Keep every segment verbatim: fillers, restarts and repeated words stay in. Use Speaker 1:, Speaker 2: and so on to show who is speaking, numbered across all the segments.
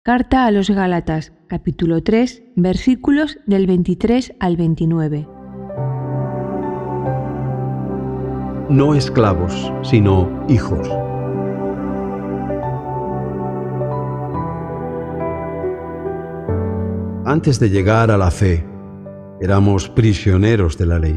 Speaker 1: Carta a los Gálatas, capítulo tres, versículos del veintitrés al veintinueve.
Speaker 2: No esclavos, sino hijos. Antes de llegar a la fe, éramos prisioneros de la ley,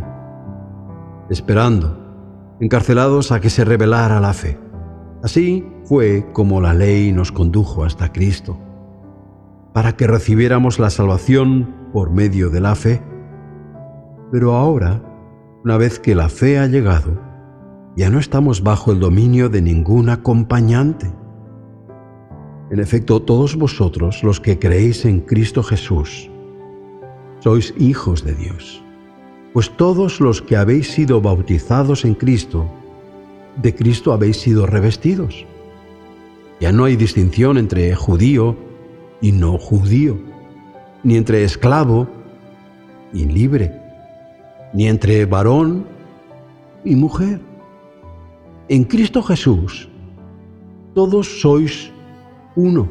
Speaker 2: esperando, encarcelados a que se revelara la fe. Así fue como la ley nos condujo hasta Cristo, para que recibiéramos la salvación por medio de la fe. Pero ahora, una vez que la fe ha llegado, ya no estamos bajo el dominio de ningún acompañante. En efecto, todos vosotros, los que creéis en Cristo Jesús, sois hijos de Dios, pues todos los que habéis sido bautizados en Cristo, de Cristo habéis sido revestidos. Ya no hay distinción entre judío y no judío, ni entre esclavo y libre, ni entre varón y mujer. En Cristo Jesús, todos sois uno.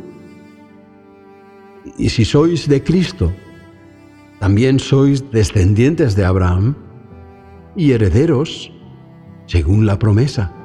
Speaker 2: Y si sois de Cristo, también sois descendientes de Abraham y herederos según la promesa.